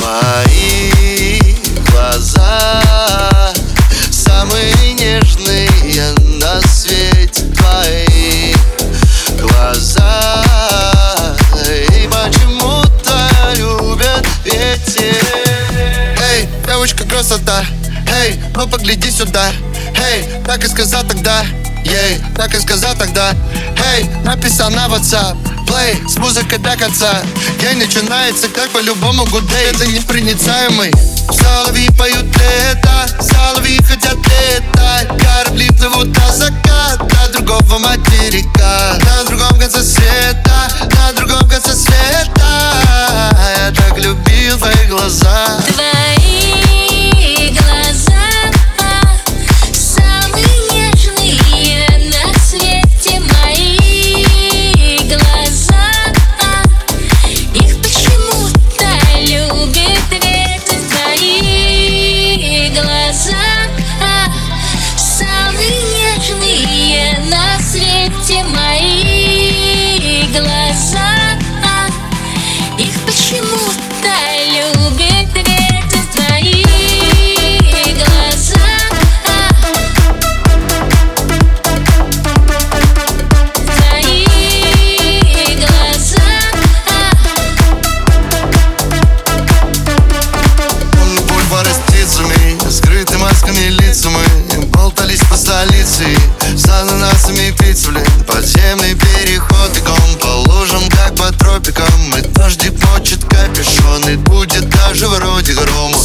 Твои глаза самые нежные на свете. Твои глаза и почему-то любят ветер. Эй, девочка, красота, эй, ну погляди сюда. Эй, так и сказал тогда, ей, так и сказал тогда. Эй, написал на WhatsApp, плей с музыкой до конца. День начинается как по-любому гудей. Это непроницаемый. Соловьи поют лето, соловьи хотят летать. Корабли плывут до заката другого материка. На другом конце света, на другом конце света. Я так любил твои глаза. Твои глаза самые нежные на свете. Мои глаза, их почему-то любит ветер. Твои глаза самые нежные на свете. Мои глаза, их почему-то любит ветер. Твои глаза, твои глаза. Бульвар птицами, скрыты масками лица. Мы болтались по столице с ананасами и пиццей, блин. Подземный переход бегом по лужам, как по тропикам. И дождик мочит капюшон, и будет даже вроде грома.